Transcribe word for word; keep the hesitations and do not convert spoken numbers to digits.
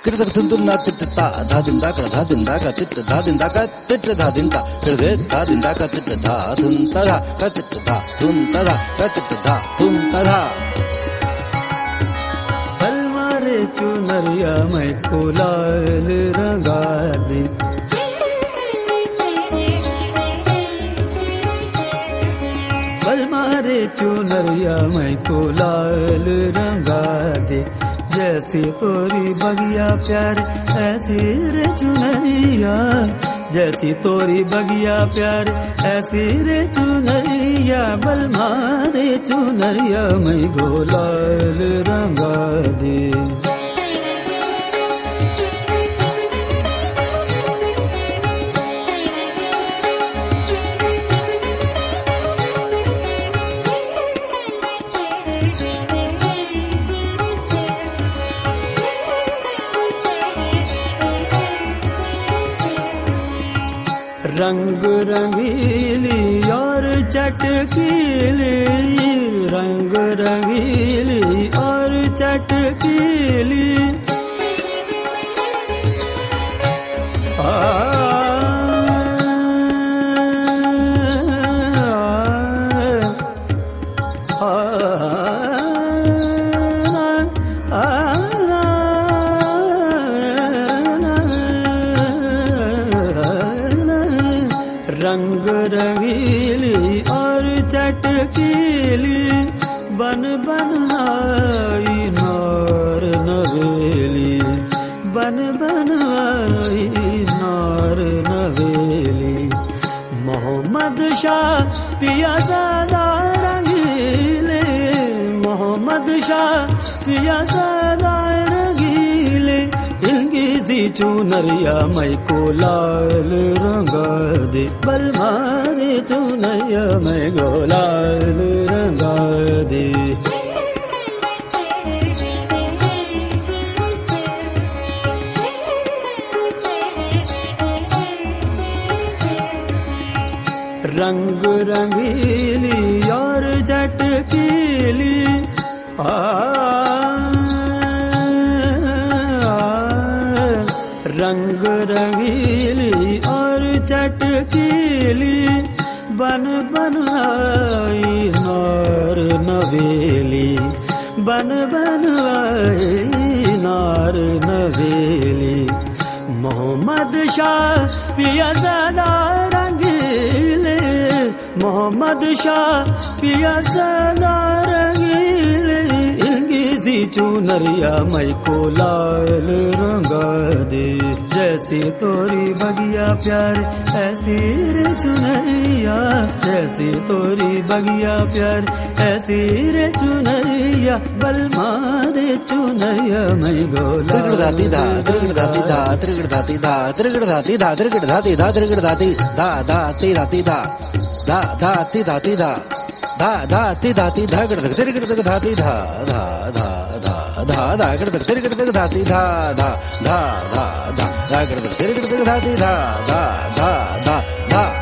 कृतक तुंतुन्ना तिट ता धा दिन दा का धा दिन दा का तिट धा दिन दा का तिट धा दिन ता कृत धा दिन दा का तिट धा धुन ता धा का तिट धा धुन ता धा का तिट धा धुन ता धा। पल मारे चुनरिया मैं को लाल रंगा दे, पल मारे चुनरिया मैं को लाल रंगा दे। जैसी तोरी बगिया प्यार ऐसी रे चुनरिया, जैसी तोरी बगिया प्यार ऐसी रे चुनरिया। बल मारे चुनरिया मैं गोलाल रंगा दे। रंग रंगीली और चटकीली, रंग रंगीली और चटकीली। आ, आ, आ, आ, रंग रंगीली और चटकीली। बन बन आई नार नवेली, बन बन आई नार नवेली। मोहम्मद शाह पिया सदा रंगीले, मोहम्मद शाह पिया सदा रंगीले। इनकी सी चुनरिया मैं को लाल रंगा दे, बल मारे चुनरिया मैं को लाल रंगा दे। रंग रंगीली और चटकीली। आ, रंग रंगीली और चटकीली। बन बन आई नार नवेली, बन बन आई नार नवेली। मोहम्मद शाह पिया सदा रंगीले, मोहम्मद शाह पिया सदा रंगीले। इनकी सी चुनरिया मैं को लाल रंगा दे। जैसी तोरी बगिया प्यार ऐसी रे चुनरिया, जैसी तोरी बगिया प्यार ऐसी रे चुनरिया। बल मारे चुनरिया मैं गोला त्रिगड़ धाती धा त्रिगड़ धाती धा त्रिगड़ धाती धा त्रिगड़ धाती धा त्रिगड़ धाती धा त्रिगड़ धाती धा धाती धाती धा धा धाती धाती धा धा धाती धाती धा गड़ धक त्रिगड़ धक धाती धा धा धा धा धा धा गड़ धक त्रिगड़ धक धाती धा धा धा धा धा धा गड़ धक त्रिगड़ धक धाती धा धा धा धा धा।